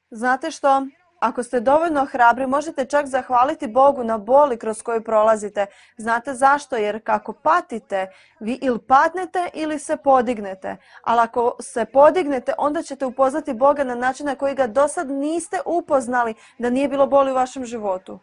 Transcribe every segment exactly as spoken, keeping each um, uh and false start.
Znate što? Ako ste dovoljno hrabri, možete čak zahvaliti Bogu na boli kroz koju prolazite. Znate zašto? Jer kako patite, vi ili padnete ili se podignete. Ali ako se podignete, onda ćete upoznati Boga na način na koji ga do sad niste upoznali, da nije bilo boli u vašem životu.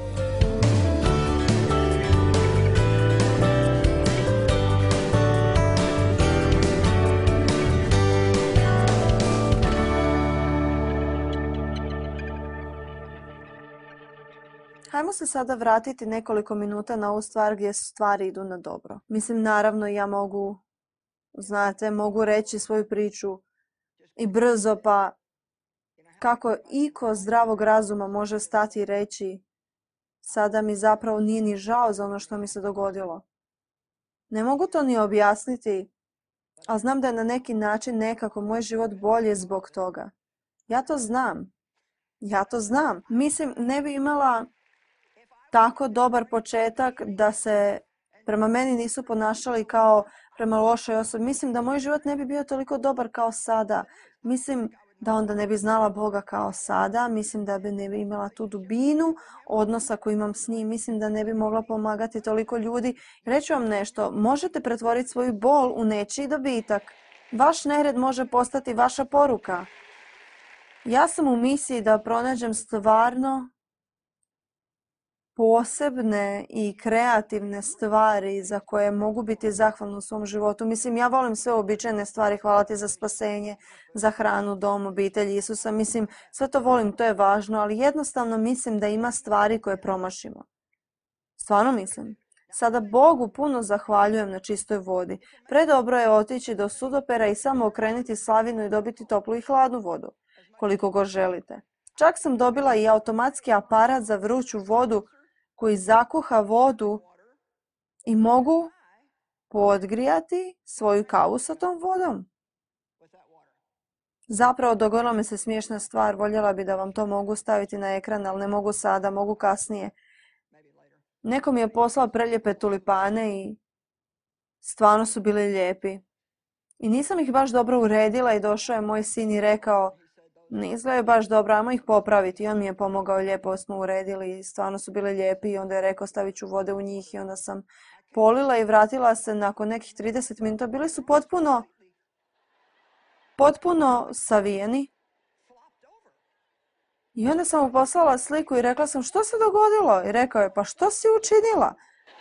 Hajmo se sada vratiti nekoliko minuta na ovu stvar gdje stvari idu na dobro. Mislim, naravno, ja mogu, znate, mogu reći svoju priču i brzo, pa kako iko zdravog razuma može stati i reći sada mi zapravo nije ni žao za ono što mi se dogodilo. Ne mogu to ni objasniti, ali znam da je na neki način nekako moj život bolje zbog toga. Ja to znam. Ja to znam. Mislim, ne bi imala tako dobar početak da se prema meni nisu ponašali kao prema lošoj osobi. Mislim da moj život ne bi bio toliko dobar kao sada. Mislim da onda ne bi znala Boga kao sada. Mislim da bi ne bi imala tu dubinu odnosa koju imam s njim. Mislim da ne bi mogla pomagati toliko ljudi. Reći vam nešto, možete pretvoriti svoju bol u nečiji dobitak. Vaš nered može postati vaša poruka. Ja sam u misiji da pronađem stvarno posebne i kreativne stvari za koje mogu biti zahvalna u svom životu. Mislim, ja volim sve običajne stvari, hvala ti za spasenje, za hranu, dom, obitelj Isusa. Mislim, sve to volim, to je važno, ali jednostavno mislim da ima stvari koje promašimo. Stvarno mislim. Sada Bogu puno zahvaljujem na čistoj vodi. Predobro je otići do sudopera i samo okrenuti slavinu i dobiti toplu i hladnu vodu, koliko god želite. Čak sam dobila i automatski aparat za vruću vodu koji zakuha vodu i mogu podgrijati svoju kavu sa tom vodom. Zapravo dogodila mi se smiješna stvar, voljela bi da vam to mogu staviti na ekran, ali ne mogu sada, mogu kasnije. Neko mi je poslao prelijepe tulipane i stvarno su bili lijepi. I nisam ih baš dobro uredila i došao je moj sin i rekao, ne izgledaju baš dobro, ajmo ih popraviti. I on mi je pomogao, lijepo smo uredili i stvarno su bili lijepi. I onda je rekao stavit ću vode u njih i onda sam polila i vratila se nakon nekih trideset minuta. Bili su potpuno, potpuno savijeni. I onda sam mu poslala sliku i rekla sam što se dogodilo? I rekao je pa što si učinila?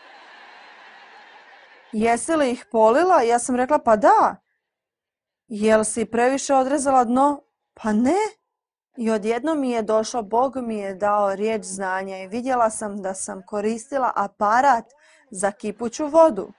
Jesi li ih polila? I ja sam rekla pa da. Jel si previše odrezala dno? Pa ne. I odjednom mi je došao, Bog mi je dao riječ znanja i vidjela sam da sam koristila aparat za kipuću vodu.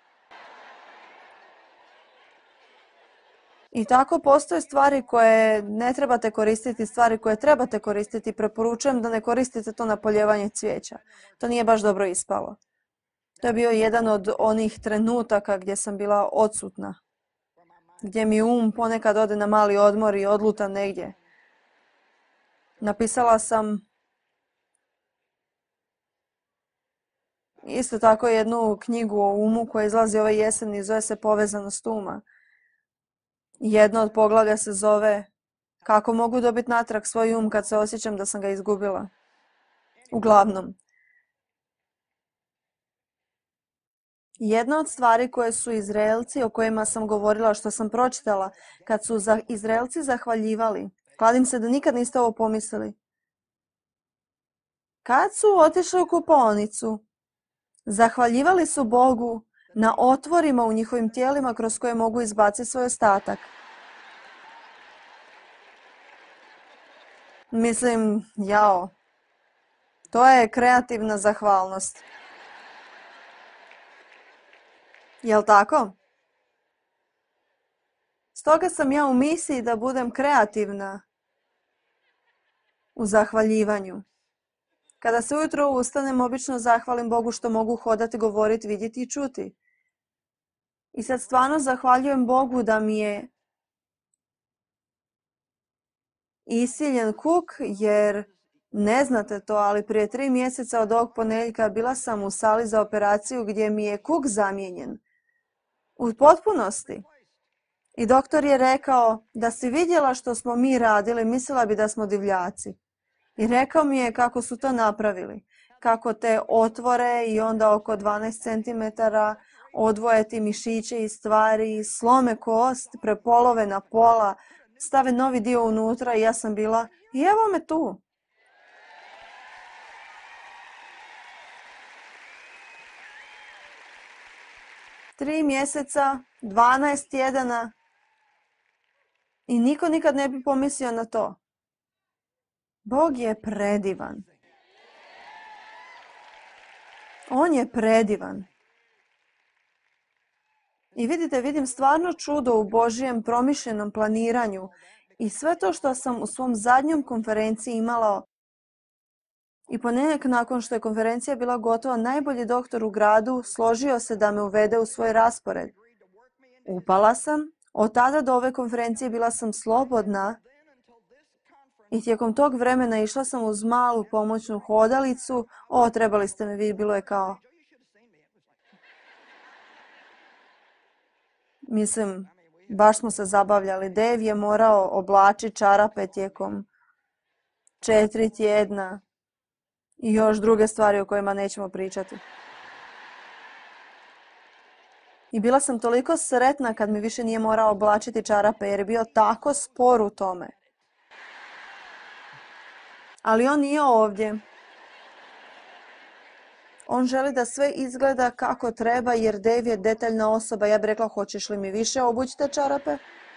I tako postoje stvari koje ne trebate koristiti, stvari koje trebate koristiti. Preporučujem da ne koristite to na poljevanje cvijeća. To nije baš dobro ispalo. To je bio jedan od onih trenutaka gdje sam bila odsutna. Gdje mi um ponekad ode na mali odmor i odluta negdje. Napisala sam isto tako jednu knjigu o umu koja izlazi ove jeseni i zove se Povezanost uma. Jedno od poglavlja se zove Kako mogu dobiti natrag svoj um kad se osjećam da sam ga izgubila. Uglavnom, jedna od stvari koje su Izraelci, o kojima sam govorila, što sam pročitala, kad su za Izraelci zahvaljivali, kladim se da nikad niste ovo pomislili. Kad su otišli u kupaonicu, zahvaljivali su Bogu na otvorima u njihovim tijelima kroz koje mogu izbaciti svoj ostatak. Mislim, jao, to je kreativna zahvalnost. Jel' tako? Stoga sam ja u misiji da budem kreativna u zahvaljivanju. Kada se ujutro ustanem, obično zahvalim Bogu što mogu hodati, govoriti, vidjeti i čuti. I sad stvarno zahvaljujem Bogu da mi je isiljen kuk, jer ne znate to, ali prije tri mjeseca od ovog ponedjeljka bila sam u sali za operaciju gdje mi je kuk zamijenjen. U potpunosti. I doktor je rekao, da si vidjela što smo mi radili, mislila bi da smo divljaci. I rekao mi je kako su to napravili. Kako te otvore i onda oko dvanaest centimetara odvoje ti mišiće i stvari, slome kost, prepolove na pola, stave novi dio unutra i ja sam bila, i evo me tu. Tri mjeseca, dvanaest tjedana i niko nikad ne bi pomislio na to. Bog je predivan. On je predivan. I vidite, vidim stvarno čudo u Božjem promišljenom planiranju i sve to što sam u svom zadnjom konferenciji imala i ponedjeljak nakon što je konferencija bila gotova, najbolji doktor u gradu složio se da me uvede u svoj raspored. Upala sam, od tada do ove konferencije bila sam slobodna i tijekom tog vremena išla sam uz malu pomoćnu hodalicu. O, trebali ste me vidjeti, bilo je kao... Mislim, baš smo se zabavljali. Dave je morao oblačiti čarape tijekom četiri tjedna i još druge stvari o kojima nećemo pričati. I bila sam toliko sretna kad mi više nije morao oblačiti čarape jer je bio tako spor u tome. Ali on nije ovdje. On želi da sve izgleda kako treba jer Dave je detaljna osoba. Ja bih rekla, hoćeš li mi više obući te čarape?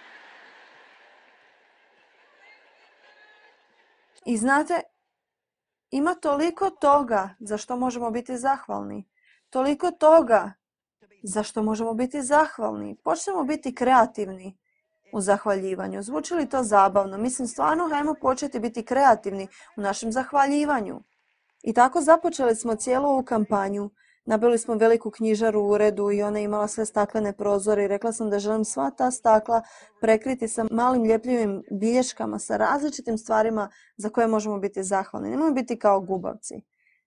I znate, ima toliko toga za što možemo biti zahvalni. Toliko toga za što možemo biti zahvalni. Počnemo biti kreativni u zahvaljivanju. Zvuči li to zabavno? Mislim, stvarno, hajmo početi biti kreativni u našem zahvaljivanju. I tako započeli smo cijelu ovu kampanju. Nabili smo veliku knjižaru u uredu i ona je imala sve staklene prozore i rekla sam da želim sva ta stakla prekriti sa malim ljepljivim bilješkama, sa različitim stvarima za koje možemo biti zahvalni. Nemojmo biti kao gubavci.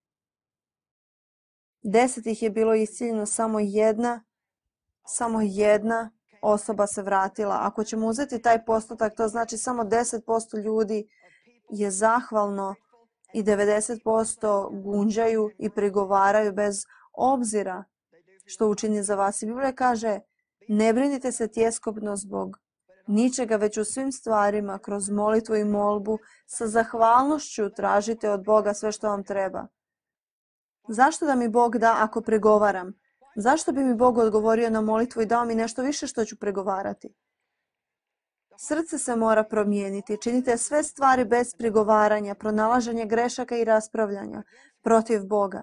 Deset ih je bilo iscijeljeno, samo jedna, samo jedna osoba se vratila. Ako ćemo uzeti taj postotak, to znači samo deset posto ljudi je zahvalno i devedeset posto gunđaju i prigovaraju bez obzira što učini za vas. I Biblija kaže, ne brinite se tjeskobno zbog ničega, već u svim stvarima, kroz molitvu i molbu, sa zahvalnošću tražite od Boga sve što vam treba. Zašto da mi Bog da ako pregovaram? Zašto bi mi Bog odgovorio na molitvu i dao mi nešto više što ću pregovarati? Srce se mora promijeniti. Činite sve stvari bez prigovaranja, pronalaženja grešaka i raspravljanja protiv Boga.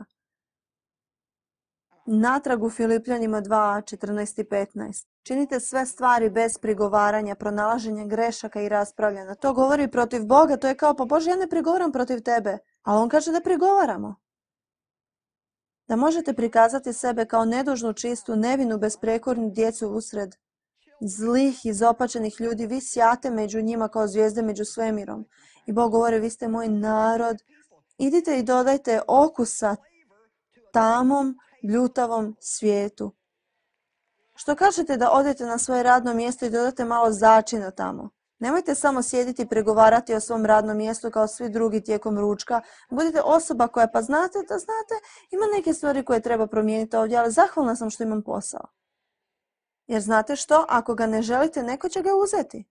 Natrag u Filipljanima dva, četrnaest i petnaest. Činite sve stvari bez prigovaranja, pronalaženja grešaka i raspravljanja. To govori protiv Boga, to je kao, pa Bože, ja ne prigovaram protiv tebe. Ali on kaže da prigovaramo. Da možete prikazati sebe kao nedužnu, čistu, nevinu, besprekornu djecu usred zlih i zopačenih ljudi. Vi sjate među njima kao zvijezde među svemirom. I Bog govori, vi ste moj narod. Idite i dodajte okusa tamom, bljutavom svijetu. Što kažete da odete na svoje radno mjesto i dodate malo začina tamo? Nemojte samo sjediti i pregovarati o svom radnom mjestu kao svi drugi tijekom ručka. Budite osoba koja, pa znate da znate, ima neke stvari koje treba promijeniti ovdje, ali zahvalna sam što imam posao. Jer znate što? Ako ga ne želite, neko će ga uzeti.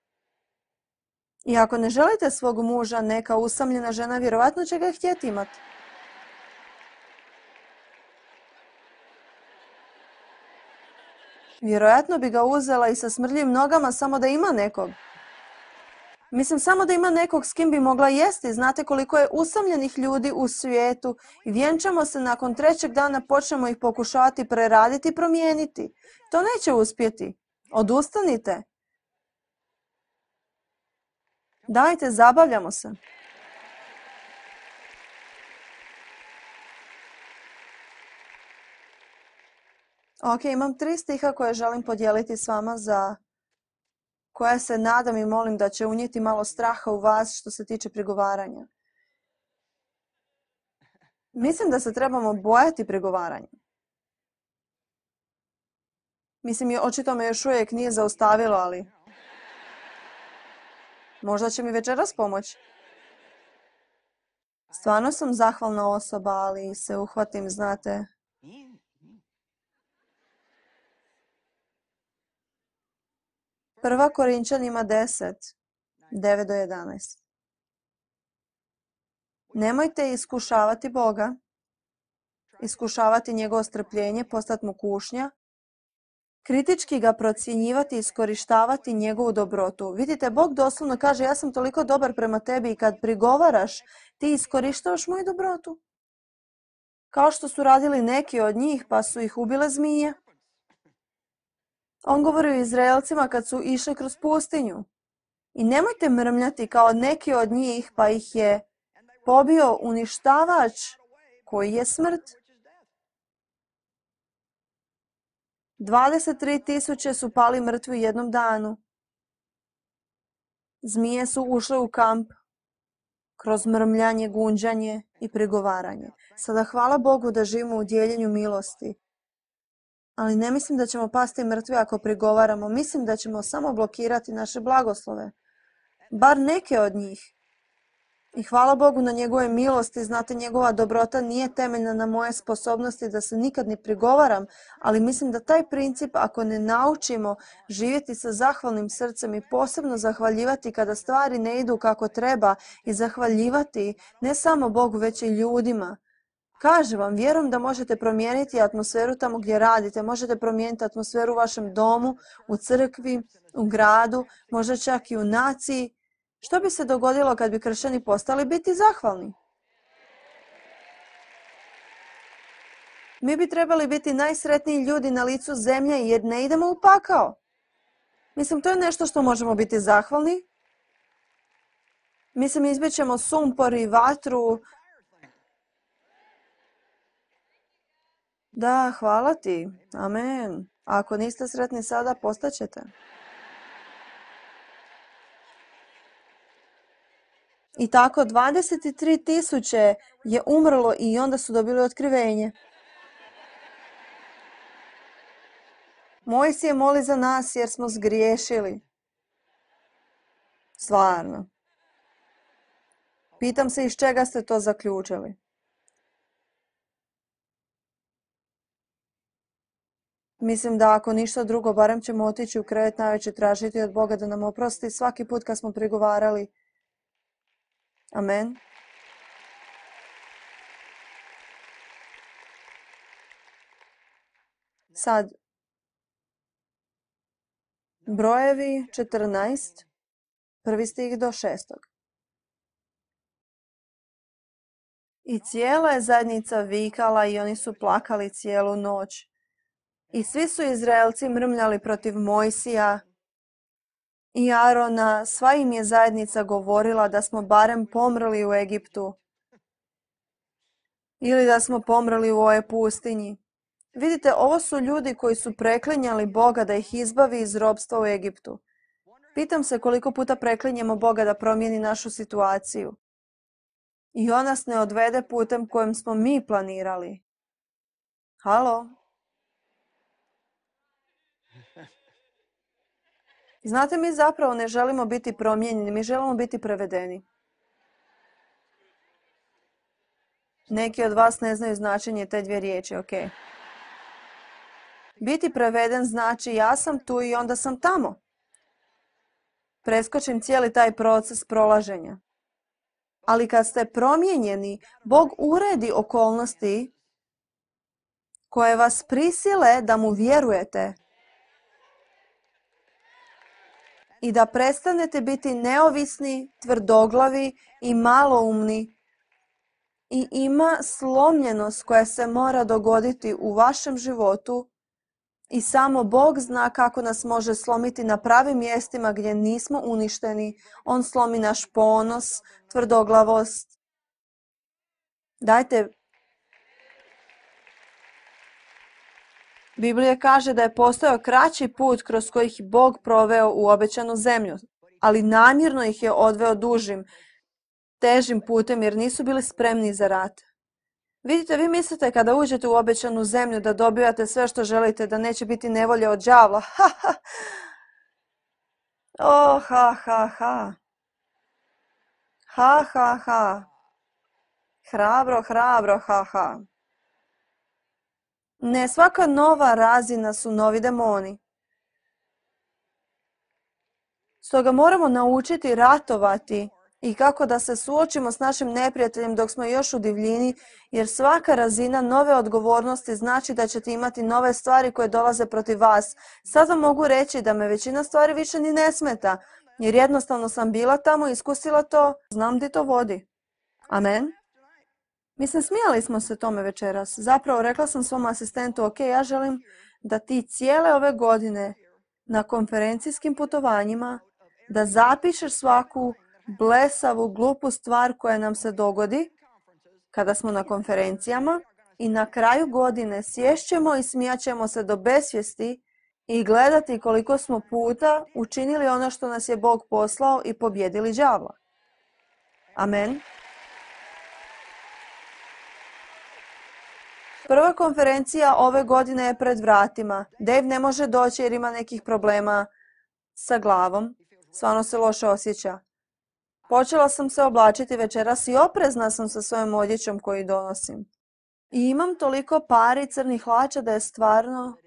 I ako ne želite svog muža, neka usamljena žena vjerojatno će ga htjeti imati. Vjerojatno bi ga uzela i sa smrdljivim nogama samo da ima nekog. Mislim, samo da ima nekog s kim bi mogla jesti. Znate koliko je usamljenih ljudi u svijetu i vjenčamo se nakon trećeg dana, počnemo ih pokušavati preraditi i promijeniti. To neće uspjeti. Odustanite. Dajte, zabavljamo se. Ok, imam tri stiha koje želim podijeliti s vama za koja se nadam i molim da će unijeti malo straha u vas što se tiče prigovaranja. Mislim da se trebamo bojati prigovaranja. Mislim, očito me još uvijek nije zaustavilo, ali možda će mi večeras pomoći. Stvarno sam zahvalna osoba, ali se uhvatim, znate. Prva Korinčanima deset, devet do jedanaest. Nemojte iskušavati Boga, iskušavati njegovo strpljenje, postati mu kušnja, kritički ga procjenjivati, iskorištavati njegovu dobrotu. Vidite, Bog doslovno kaže, ja sam toliko dobar prema tebi i kad prigovaraš, ti iskorištavaš moju dobrotu. Kao što su radili neki od njih, pa su ih ubile zmije. On govori o Izraelcima kad su išli kroz pustinju. I nemojte mrmljati kao neki od njih, pa ih je pobio uništavač koji je smrt. dvadeset tri tisuće su pali mrtvi u jednom danu. Zmije su ušle u kamp kroz mrmljanje, gunđanje i prigovaranje. Sada hvala Bogu da živimo u dijeljenju milosti. Ali ne mislim da ćemo pasti mrtvi ako prigovaramo. Mislim da ćemo samo blokirati naše blagoslove. Bar neke od njih. I hvala Bogu na njegove milosti. Znate, njegova dobrota nije temeljna na moje sposobnosti da se nikad ne prigovaram, ali mislim da taj princip, ako ne naučimo živjeti sa zahvalnim srcem i posebno zahvaljivati kada stvari ne idu kako treba i zahvaljivati ne samo Bogu, već i ljudima. Kažem vam, vjerujem da možete promijeniti atmosferu tamo gdje radite, možete promijeniti atmosferu u vašem domu, u crkvi, u gradu, možda čak i u naciji. Što bi se dogodilo kad bi kršćani postali biti zahvalni? Mi bi trebali biti najsretniji ljudi na licu zemlje jer ne idemo u pakao. Mislim, to je nešto što možemo biti zahvalni. Mislim, izbjećemo sumpor i vatru. Da, hvala ti. Amen. A ako niste sretni sada, postaćete. I tako dvadeset tri tisuće je umrlo i onda su dobili otkrivenje. Mojsije moli za nas jer smo zgriješili. Stvarno. Pitam se iz čega ste to zaključili. Mislim da ako ništa drugo, barem ćemo otići u krevet navečer tražiti od Boga da nam oprosti svaki put kad smo prigovarali. Amen. Sad, brojevi četrnaest, prvi stih do šestog. I cijela je zajednica vikala i oni su plakali cijelu noć. I svi su Izraelci mrmljali protiv Mojsija i Arona, sva im je zajednica govorila da smo barem pomrli u Egiptu ili da smo pomrli u ovoj pustinji. Vidite, ovo su ljudi koji su preklinjali Boga da ih izbavi iz ropstva u Egiptu. Pitam se koliko puta preklinjemo Boga da promijeni našu situaciju. I on nas ne odvede putem kojim smo mi planirali. Halo? Znate, mi zapravo ne želimo biti promijenjeni, mi želimo biti prevedeni. Neki od vas ne znaju značenje te dvije riječi, ok. Biti preveden znači ja sam tu i onda sam tamo. Preskočim cijeli taj proces prolaženja. Ali kad ste promijenjeni, Bog uredi okolnosti koje vas prisile da mu vjerujete. I da prestanete biti neovisni, tvrdoglavi i maloumni. I ima slomljenost koja se mora dogoditi u vašem životu i samo Bog zna kako nas može slomiti na pravim mjestima gdje nismo uništeni. On slomi naš ponos, tvrdoglavost. Dajte. Biblija kaže da je postojao kraći put kroz koji ih Bog proveo u obećanu zemlju, ali namjerno ih je odveo dužim, težim putem jer nisu bili spremni za rat. Vidite, vi mislite kada uđete u obećanu zemlju da dobivate sve što želite, da neće biti nevolje od đavla. Ha, ha. Oh, ha, ha, ha. Ha, ha, ha. Hrabro, hrabro, ha, ha. Ne, svaka nova razina su novi demoni. Stoga moramo naučiti ratovati i kako da se suočimo s našim neprijateljem dok smo još u divljini, jer svaka razina nove odgovornosti znači da ćete imati nove stvari koje dolaze protiv vas. Sada mogu reći da me većina stvari više ni ne smeta, jer jednostavno sam bila tamo, iskusila to, znam gdje to vodi. Amen. Mislim, smijali smo se tome večeras. Zapravo rekla sam svom asistentu, ok, ja želim da ti cijele ove godine na konferencijskim putovanjima da zapišeš svaku blesavu, glupu stvar koja nam se dogodi kada smo na konferencijama i na kraju godine sješćemo i smijaćemo se do besvijesti i gledati koliko smo puta učinili ono što nas je Bog poslao i pobjedili đavla. Amen. Prva konferencija ove godine je pred vratima. Dave ne može doći jer ima nekih problema sa glavom. Stvarno se loše osjeća. Počela sam se oblačiti večeras i oprezna sam sa svojom odjećom koju donosim. I imam toliko pari crnih hlača da je stvarno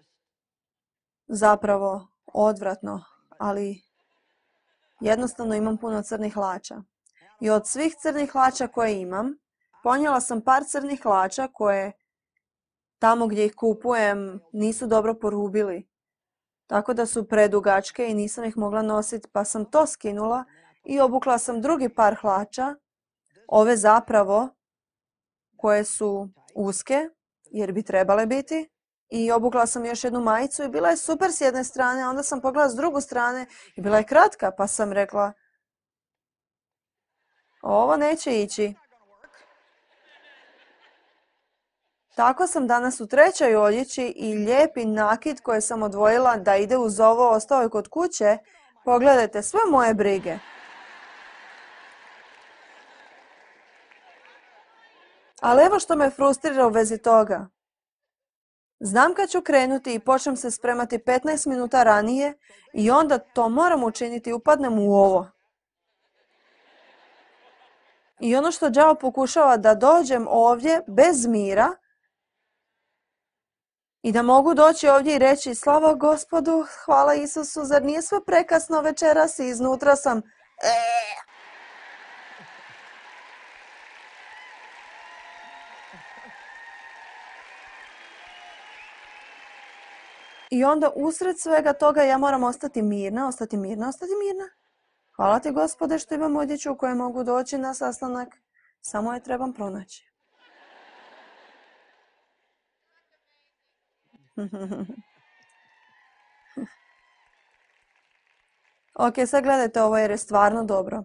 zapravo odvratno, ali jednostavno imam puno crnih hlača. I od svih crnih hlača koje imam, ponijela sam par crnih hlača koje tamo gdje ih kupujem nisu dobro porubili. Tako da su predugačke i nisam ih mogla nositi, pa sam to skinula i obukla sam drugi par hlača, ove zapravo koje su uske, jer bi trebale biti. I obukla sam još jednu majicu i bila je super s jedne strane, a onda sam pogledala s druge strane i bila je kratka, pa sam rekla, ovo neće ići. Tako sam danas u trećoj odjeći i lijepi nakit koji sam odvojila da ide uz ovo ostao je kod kuće. Pogledajte sve moje brige. Ali evo što me frustrira u vezi toga. Znam kad ću krenuti i počnem se spremati petnaest minuta ranije i onda to moram učiniti, upadnem u ovo. I ono što đavo pokušava da dođem ovdje bez mira i da mogu doći ovdje i reći slava Gospodu, hvala Isusu, zar nije sve prekasno večeras i iznutra sam eee. I onda usred svega toga ja moram ostati mirna, ostati mirna, ostati mirna. Hvala ti Gospode što imam odjeću u kojoj mogu doći na sastanak, samo je trebam pronaći. Ok, sad gledajte ovo jer je stvarno dobro.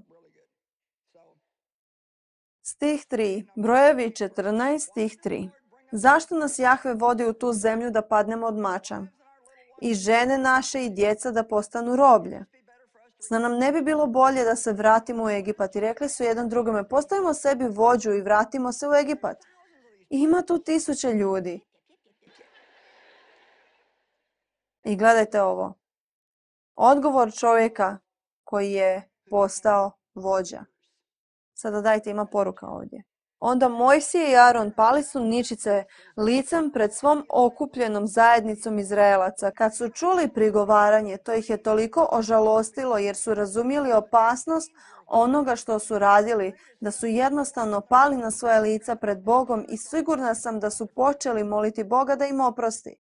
Stih tri, brojevi četrnaest, stih tri. Zašto nas Jahve vodi u tu zemlju da padnemo od mača? I žene naše i djeca da postanu roblje. Zna nam ne bi bilo bolje da se vratimo u Egipat i rekli su jedan drugome, postavimo sebi vođu i vratimo se u Egipat. Ima tu tisuće ljudi. I gledajte ovo. Odgovor čovjeka koji je postao vođa. Sada dajte, ima poruka ovdje. Onda Mojsije i Aron pali su ničice licem pred svom okupljenom zajednicom Izraelaca. Kad su čuli prigovaranje, to ih je toliko ožalostilo jer su razumjeli opasnost onoga što su radili, da su jednostavno pali na svoje lica pred Bogom i sigurna sam da su počeli moliti Boga da im oprosti.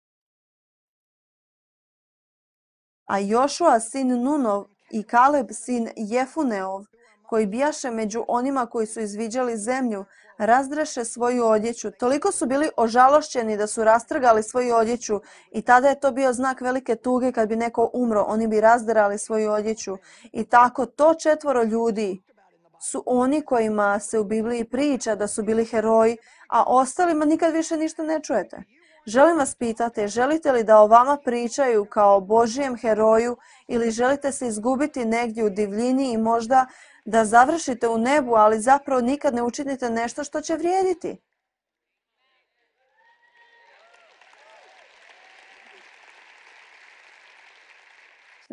A Jošua sin Nunov i Kaleb sin Jefuneov, koji bijaše među onima koji su izviđali zemlju, razdreše svoju odjeću. Toliko su bili ožalošćeni da su rastrgali svoju odjeću i tada je to bio znak velike tuge kad bi neko umro, oni bi razdrali svoju odjeću. I tako to četvoro ljudi su oni kojima se u Bibliji priča da su bili heroji, a ostalima nikad više ništa ne čujete. Želim vas pitati, želite li da o vama pričaju kao Božijem heroju ili želite se izgubiti negdje u divljini i možda da završite u nebu, ali zapravo nikad ne učinite nešto što će vrijediti?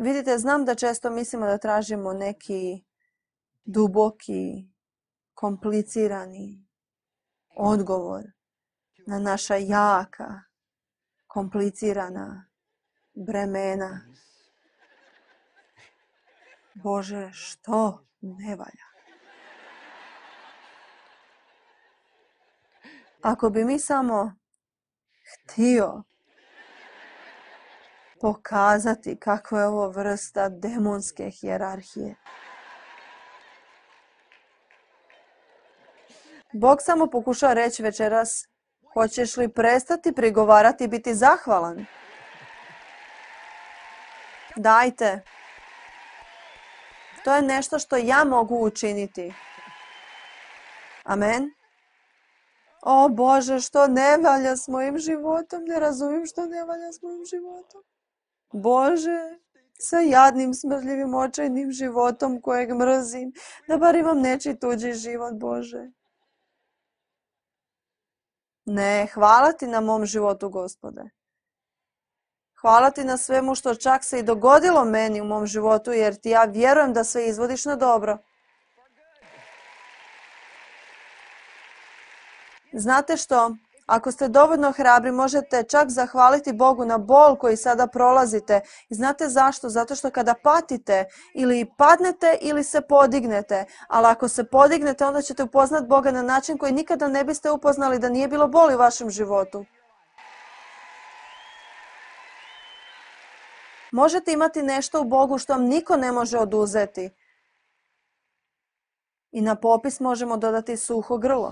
Vidite, znam da često mislimo da tražimo neki duboki, komplicirani odgovor na naša jaka, komplicirana bremena. Bože, što ne valja? Ako bi mi samo htio pokazati kakva je ovo vrsta demonske hijerarhije. Bog samo pokušava reći večeras, hoćeš li prestati prigovarati i biti zahvalan? Dajte. To je nešto što ja mogu učiniti. Amen. O Bože, što ne valja s mojim životom? Ne razumijem što ne valja s mojim životom. Bože, sa jadnim, smrdljivim, očajnim životom kojeg mrzim, da bar imam nečiji tuđi život, Bože. Ne, hvala ti na mom životu, Gospode. Hvala ti na svemu što čak se i dogodilo meni u mom životu, jer ti ja vjerujem da sve izvodiš na dobro. Znate što? Ako ste dovoljno hrabri, možete čak zahvaliti Bogu na bol koji sada prolazite. I znate zašto? Zato što kada patite, ili padnete ili se podignete. Ali ako se podignete, onda ćete upoznat Boga na način koji nikada ne biste upoznali da nije bilo boli u vašem životu. Možete imati nešto u Bogu što vam niko ne može oduzeti. I na popis možemo dodati suho grlo.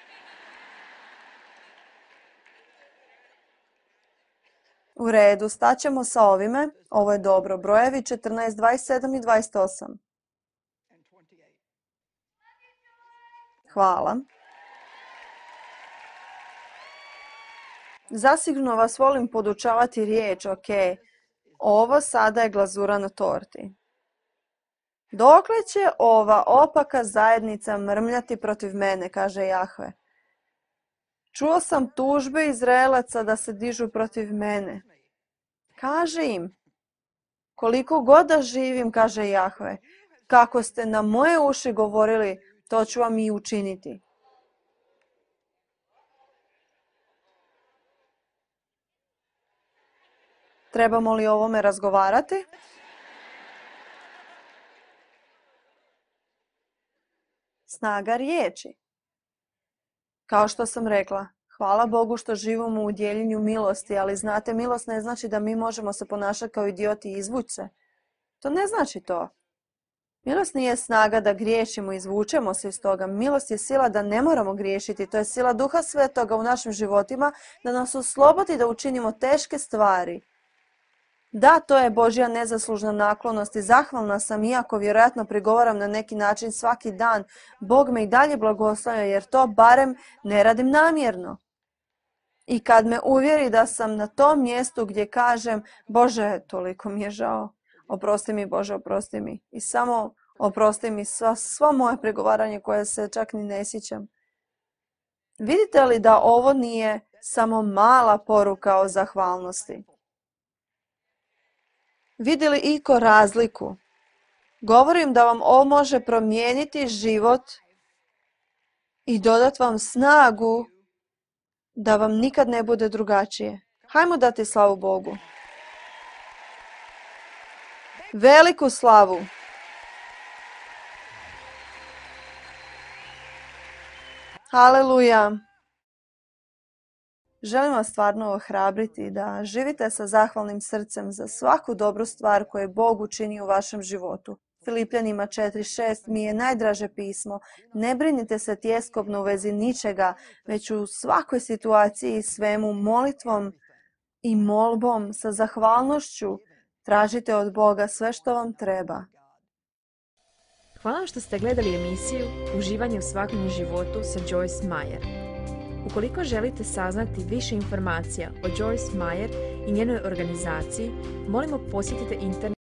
U redu, staćemo sa ovime. Ovo je dobro. Brojevi četrnaest, dvadeset sedam i dvadeset osam. Hvala. Zasigurno vas volim podučavati riječ, ok. Ovo sada je glazura na torti. Dokle će ova opaka zajednica mrmljati protiv mene, kaže Jahve. Čuo sam tužbe Izraelaca da se dižu protiv mene. Kaže im, koliko god da živim, kaže Jahve, kako ste na moje uši govorili, to ću vam i učiniti. Trebamo li o ovome razgovarati? Snaga riječi. Kao što sam rekla, hvala Bogu što živimo u dijeljenju milosti, ali znate, milost ne znači da mi možemo se ponašati kao idioti i izvući se. To ne znači to. Milost nije snaga da griješimo i izvučemo se iz toga. Milost je sila da ne moramo griješiti. To je sila Duha Svetoga u našim životima da nas oslobodi da učinimo teške stvari. Da, to je Božja nezaslužna naklonost i zahvalna sam, iako vjerojatno prigovaram na neki način svaki dan. Bog me i dalje blagoslavlja jer to barem ne radim namjerno. I kad me uvjeri da sam na tom mjestu gdje kažem, Bože, toliko mi je žao, oprosti mi Bože, oprosti mi. I samo oprosti mi sva, sva moje prigovaranje koje se čak ni ne sjećam. Vidite li da ovo nije samo mala poruka o zahvalnosti? Vidi li iko razliku? Govorim da vam ovo može promijeniti život i dodat vam snagu da vam nikad ne bude drugačije. Hajmo dati slavu Bogu. Veliku slavu. Haleluja. Želim vas stvarno ohrabriti da živite sa zahvalnim srcem za svaku dobru stvar koju je Bog učini u vašem životu. Filipljanima četiri šest mi je najdraže pismo. Ne brinite se tjeskobno u vezi ničega, već u svakoj situaciji i svemu molitvom i molbom sa zahvalnošću tražite od Boga sve što vam treba. Hvala vam što ste gledali emisiju Uživanje u svakodnevnom životu sa Joyce Meyer. Ukoliko želite saznati više informacija o Joyce Meyer i njenoj organizaciji, molimo posjetite internet